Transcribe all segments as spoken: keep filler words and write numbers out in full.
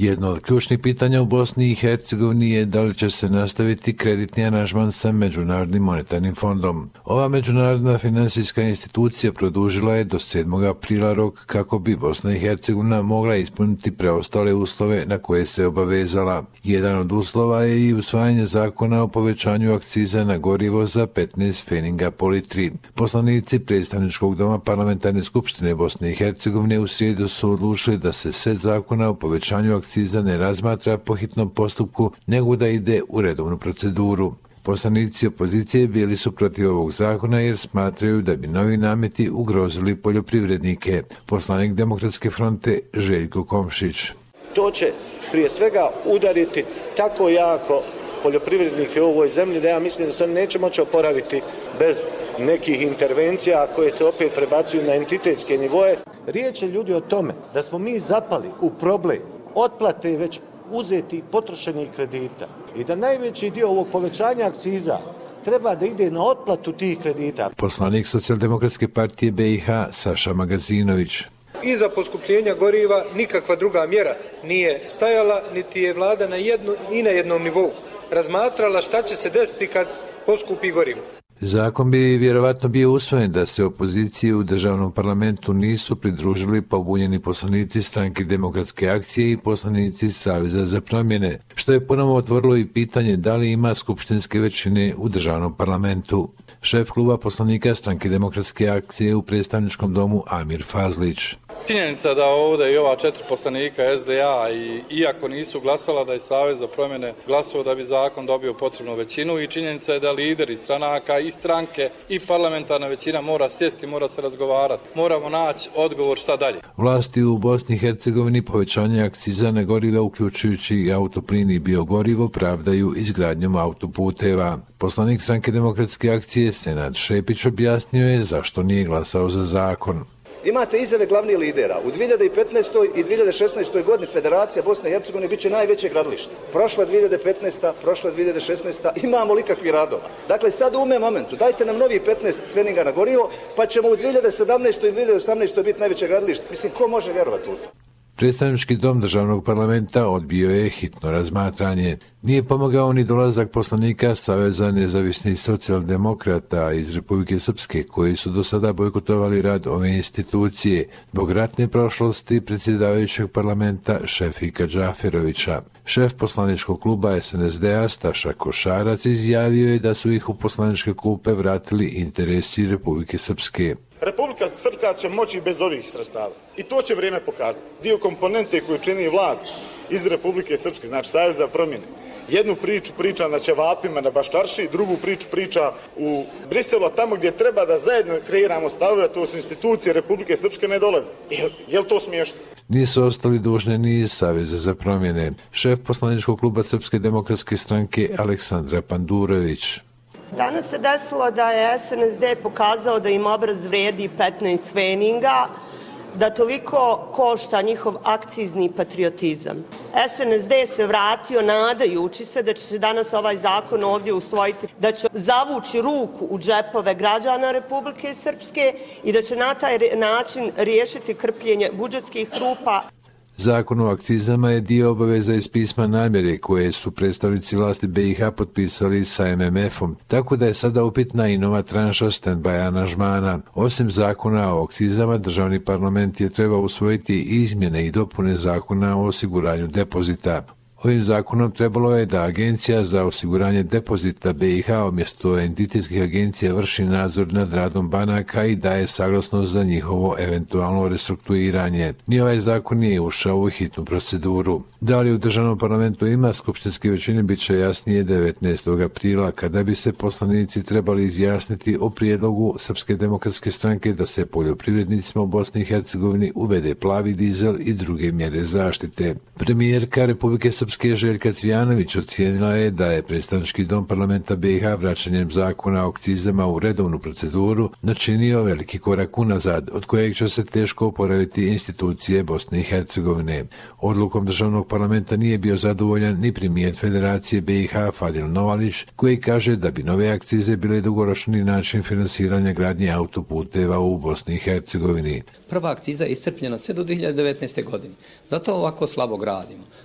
Jedno od ključnih pitanja u Bosni i Hercegovini je da li će se nastaviti kreditni aranžman sa Međunarodnim monetarnim fondom. Ova međunarodna finansijska institucija produžila je do sedmog aprila rok kako bi Bosna i Hercegovina mogla ispuniti preostale uslove na koje se obavezala. Jedan od uslova je i usvajanje zakona o povećanju akciza na gorivo za petnaest pfeninga po litri. Poslanici predstavničkog doma Parlamentarne skupštine Bosne i Hercegovine u srijedu su odlučili da se set zakona o povećanju akciza ne razmatra po hitnom postupku, nego da ide u redovnu proceduru. Poslanici opozicije bili su protiv ovog zakona jer smatraju da bi novi nameti ugrozili poljoprivrednike. Poslanik Demokratske fronte Željko Komšić. To će prije svega udariti tako jako poljoprivrednike u ovoj zemlji da ja mislim da se oni neće moći oporaviti bez nekih intervencija koje se opet prebacuju na entitetske nivoje. Riječ je ljudi o tome da smo mi zapali u problem otplate već uzeti potrošenih kredita i da najveći dio ovog povećanja akciza treba da ide na otplatu tih kredita. Poslanik Socijaldemokratske partije B i H Saša Magazinović. Iza poskupljenja goriva nikakva druga mjera nije stajala, niti je vlada na jednu i na jednom nivou razmatrala šta će se desiti kad poskupi gorivo. Zakon bi vjerovatno bio usvojen da se opoziciji u državnom parlamentu nisu pridružili pobunjeni poslanici Stranke demokratske akcije i poslanici Saveza za promjene, što je ponovo otvorilo i pitanje da li ima skupštinske većine u državnom parlamentu. Šef kluba poslanika Stranke demokratske akcije u predstavničkom domu Amir Fazlić. Činjenica da ovdje i ova četiri poslanika S D A i iako nisu glasala da je Savez za promjene glasao da bi zakon dobio potrebnu većinu i činjenica je da lideri stranaka i stranke i parlamentarna većina mora sjesti, mora se razgovarati. Moramo naći odgovor šta dalje. Vlasti u Bosni i Hercegovini povećanje akciza na goriva uključujući i autoplin i biogorivo pravdaju izgradnjom autoputeva. Poslanik Stranke demokratske akcije Senad Šepić objasnio je zašto nije glasao za zakon. Imate izjave glavnih lidera. U dvije hiljade petnaestoj i dvije hiljade šesnaestoj godini Federacija Bosne i Hercegovine bit će najveće gradilište. Prošla dvije hiljade petnaesta, prošla dvije hiljade šesnaesta, imamo li kakvih radova. Dakle, sad u ovome momentu dajte nam novi petnaest pfeninga na gorivo, pa ćemo u dvije hiljade sedamnaestoj i dvije hiljade osamnaestoj biti najveće gradilište. Mislim, ko može vjerovati u to? Predstavnički dom državnog parlamenta odbio je hitno razmatranje. Nije pomogao ni dolazak poslanika Saveza nezavisnih socijaldemokrata iz Republike Srpske, koji su do sada bojkotovali rad ove institucije zbog ratne prošlosti predsjedavajućeg parlamenta Šefika Džaferovića. Šef poslaničkog kluba S N S D-a Staša Košarac izjavio je da su ih u poslaničke klupe vratili interesi Republike Srpske. Republika Srpska će moći bez ovih sredstava i to će vrijeme pokazati. Dio komponente koju čini vlast iz Republike Srpske, znači Savez za promjene, jednu priču priča na ćevapima na Baščarši, drugu priču priča u Briselu, a tamo gdje treba da zajedno kreiramo stavove, a to su institucije Republike Srpske, ne dolaze. Je, je li to smiješno? Nisu ostali dužni ni iz Saveza za promjene. Šef poslaničkog kluba Srpske demokratske stranke Aleksandra Pandurović. Danas se desilo da je S N S D pokazao da im obraz vrijedi petnaest pfeninga, da toliko košta njihov akcizni patriotizam. S N S D se vratio nadajući se da će se danas ovaj zakon ovdje usvojiti, da će zavući ruku u džepove građana Republike Srpske i da će na taj način riješiti krpljenje budžetskih rupa. Zakon o akcizama je dio obaveza iz pisma namjere koje su predstavnici vlasti B i H potpisali sa M M F-om, tako da je sada upitna i nova tranša stand-by aranžmana. Osim zakona o akcizama, državni parlament je trebao usvojiti izmjene i dopune zakona o osiguranju depozita. Ovim zakonom trebalo je da Agencija za osiguranje depozita B i H umjesto entitetskih agencija vrši nadzor nad radom banaka i daje saglasnost za njihovo eventualno restrukturiranje. Ni ovaj zakon nije ušao u hitnu proceduru. Da li u državnom parlamentu ima skupštinske većine bit će jasnije devetnaestog aprila, kada bi se poslanici trebali izjasniti o prijedlogu Srpske demokratske stranke da se poljoprivrednicima u Bosni i Hercegovini uvede plavi dizel i druge mjere zaštite. Premijerka Republike Srpske Željka Cvijanović ocijenila je da je predstavnički dom parlamenta B i H vraćanjem zakona o akcizama u redovnu proceduru načinio veliki korak unazad, od kojeg će se teško oporaviti institucije Bosne i Hercegovine. Odlukom državnog parlamenta nije bio zadovoljan ni premijer Federacije B i H Fadil Novalić, koji kaže da bi nove akcize bile dugoročni način finansiranja gradnje autoputeva u Bosni i Hercegovini. Prva akciza je iscrpljena sve do dvije hiljade devetnaeste. godine. Zato ovako slabo gradimo.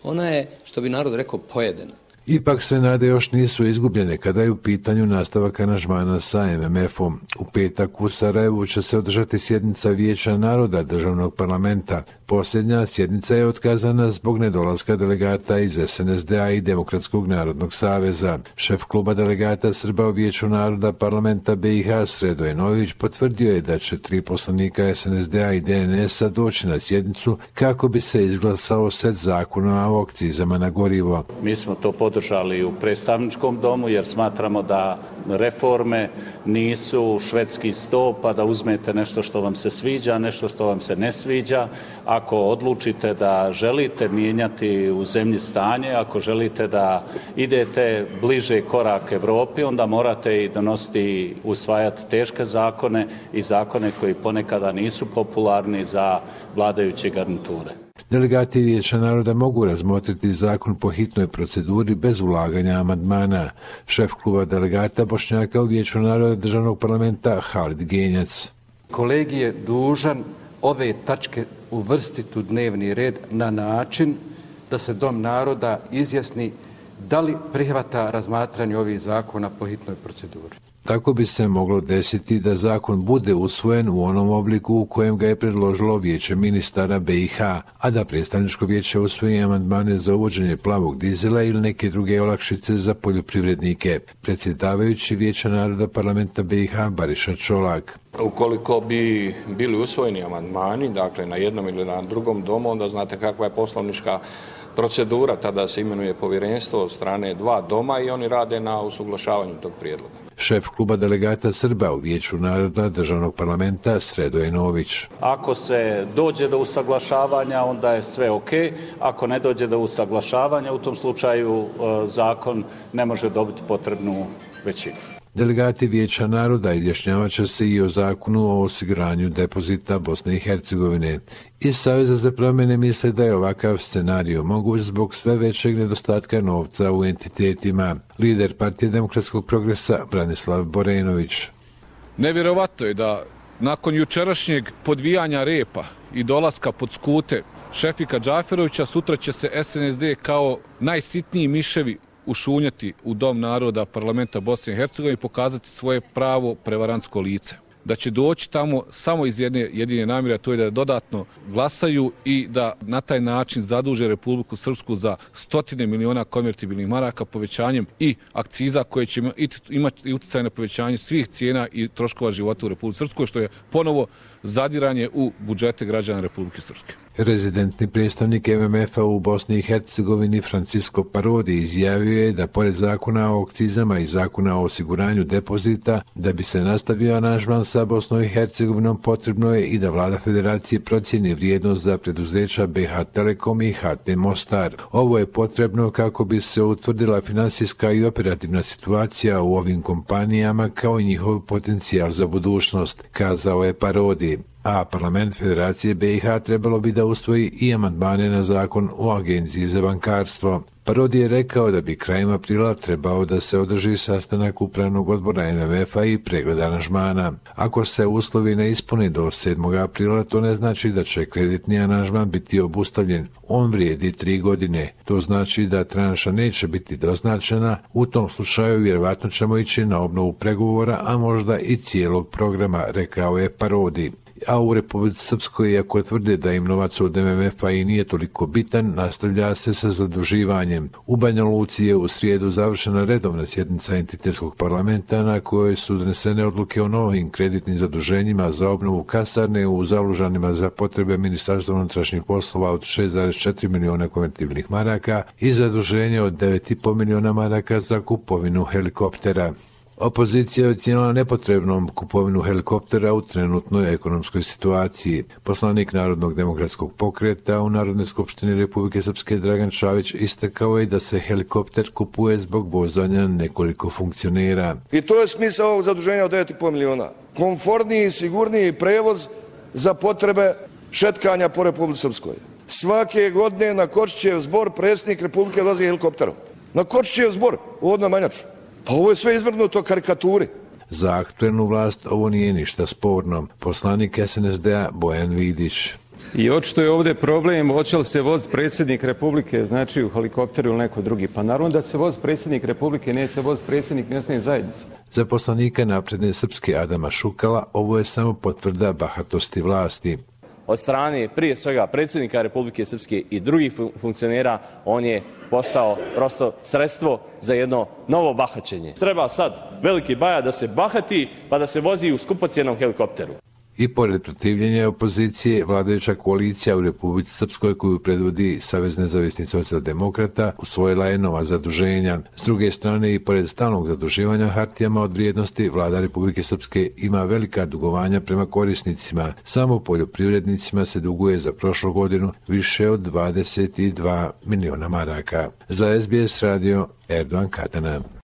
ona je, što bi narod rekao, pojedena. Ipak sve nade još nisu izgubljene kada je u pitanju nastavak aranžmana sa em em efom. U petak u Sarajevu će se održati sjednica Vijeća naroda državnog parlamenta. Posljednja sjednica je otkazana zbog nedolaska delegata iz es en es de a i Demokratskog narodnog saveza. Šef kluba delegata Srba u Vijeću naroda parlamenta be i ha Sredoje Nović potvrdio je da će tri poslanika es en es de a i de en es a doći na sjednicu kako bi se izglasao set zakona o akcizama na gorivo. Mi smo to podržali u predstavničkom domu jer smatramo da reforme nisu švedski sto pa da uzmete nešto što vam se sviđa, nešto što vam se ne sviđa. Ako odlučite da želite mijenjati u zemlji stanje, ako želite da idete bliže korak Evropi, onda morate i donositi, usvajati teške zakone i zakone koji ponekada nisu popularni za vladajuće garniture. Delegati Vijeća naroda mogu razmotriti zakon po hitnoj proceduri bez ulaganja amandmana. Šef kluba delegata Bošnjaka u Vijeću naroda državnog parlamenta Halid Genjac. Kolegi je dužan ove tačke uvrstiti u dnevni red na način da se Dom naroda izjasni da li prihvata razmatranje ovih zakona po hitnoj proceduri. Tako bi se moglo desiti da zakon bude usvojen u onom obliku u kojem ga je predložilo Vijeće ministara be i ha, a da predstavničko vijeće usvoji amandmane za uvođenje plavog dizela ili neke druge olakšice za poljoprivrednike. Predsjedavajući Vijeća naroda parlamenta be i ha Bariša Čolak. Ukoliko bi bili usvojeni amandmani, dakle na jednom ili na drugom domu, onda znate kakva je poslovnička procedura, tada se imenuje povjerenstvo od strane dva doma i oni rade na usuglašavanju tog prijedloga. Šef kluba delegata Srba u Vijeću naroda državnog parlamenta Sredoje Nović. Ako se dođe do usaglašavanja, onda je sve ok. Ako ne dođe do usaglašavanja, u tom slučaju zakon ne može dobiti potrebnu većinu. Delegati Vijeća naroda izjašnjavat će se i o zakonu o osiguranju depozita Bosne i Hercegovine. Iz Saveza za promjene misle da je ovakav scenario moguć zbog sve većeg nedostatka novca u entitetima. Lider Partije demokratskog progresa Branislav Borenović. Nevjerovatno je da nakon jučerašnjeg podvijanja repa i dolaska pod skute Šefika Džaferovića sutra će se es en es de kao najsitniji miševi ušunjati u Dom naroda parlamenta Bosne i Hercegovine i pokazati svoje pravo prevarantsko lice. Da će doći tamo samo iz jedne jedine namjere, to je da dodatno glasaju i da na taj način zaduže Republiku Srpsku za stotine miliona konvertibilnih maraka povećanjem i akciza koje će imati utjecaj na povećanje svih cijena i troškova života u Republici Srpskoj, što je ponovo zadiranje u budžete građana Republike Srpske. Rezidentni predstavnik em em efa u Bosni i Hercegovini Francisco Parodi izjavio je da pored zakona o akcizama i zakona o osiguranju depozita, da bi se nastavio aranžman sa Bosnom i Hercegovinom, potrebno je i da vlada federacije procjeni vrijednost za preduzeća be ha Telekom i ha te Mostar. Ovo je potrebno kako bi se utvrdila finansijska i operativna situacija u ovim kompanijama kao i njihov potencijal za budućnost, kazao je Parodi. A parlament Federacije be i ha trebalo bi da usvoji i amandmane na zakon o agenciji za bankarstvo. Parodi je rekao da bi krajem aprila trebao da se održi sastanak upravnog odbora em em efa i pregled aranžmana. Ako se uslovi ne ispune do sedmog aprila, to ne znači da će kreditni aranžman biti obustavljen. On vrijedi tri godine. To znači da tranša neće biti doznačena. U tom slučaju vjerovatno ćemo ići na obnovu pregovora, a možda i cijelog programa, rekao je Parodi. A u Republici Srpskoj, iako tvrde da im novac od em em efa i nije toliko bitan, nastavlja se sa zaduživanjem. U Banja Luci je u srijedu završena redovna sjednica entitetskog parlamenta na kojoj su donesene odluke o novim kreditnim zaduženjima za obnovu kasarne u Zalužanima za potrebe Ministarstva unutrašnjih poslova od šest zarez četiri miliona konvertibilnih maraka i zaduženje od devet zarez pet miliona maraka za kupovinu helikoptera. Opozicija je ocijenila nepotrebnom kupovinu helikoptera u trenutnoj ekonomskoj situaciji. Poslanik Narodnog demokratskog pokreta u Narodnoj skupštini Republike Srpske Dragan Čavić istakao je da se helikopter kupuje zbog vozanja nekoliko funkcionera. I to je smisao ovog zaduženja od devet zarez pet miliona. Komfortniji i sigurniji prevoz za potrebe šetkanja po Republici Srpskoj. Svake godine na Kočićev zbor predsjednik Republike dolazi helikopterom. Na Kočićev zbor u Odna Manjaču. Pa ovo je sve izvrgnuto karikaturi. Za aktuelnu vlast ovo nije ništa sporno. Poslanik es en es de a Bojan Vidić. I očito je ovdje problem, hoće li se voziti predsjednik Republike, znači u helikopteru ili neko drugi. Pa naravno da se vozi predsjednik Republike, neće se voziti predsjednik mjesne zajednice. Za poslanika Napredne srpske Adama Šukala ovo je samo potvrda bahatosti vlasti. Od strane prije svega predsjednika Republike Srpske i drugih funkcionera on je postao prosto sredstvo za jedno novo bahaćenje. Treba sad veliki baja da se bahati pa da se vozi u skupocjenom helikopteru. I pored protivljenja opozicije, vladajuća koalicija u Republici Srpskoj koju predvodi Savez nezavisnih socijaldemokrata usvojila je nova zaduženja. S druge strane i pored stalnog zaduživanja hartijama od vrijednosti, vlada Republike Srpske ima velika dugovanja prema korisnicima. Samo poljoprivrednicima se duguje za prošlu godinu više od dvadeset dva miliona maraka. Za S B S radio Erdogan Katana.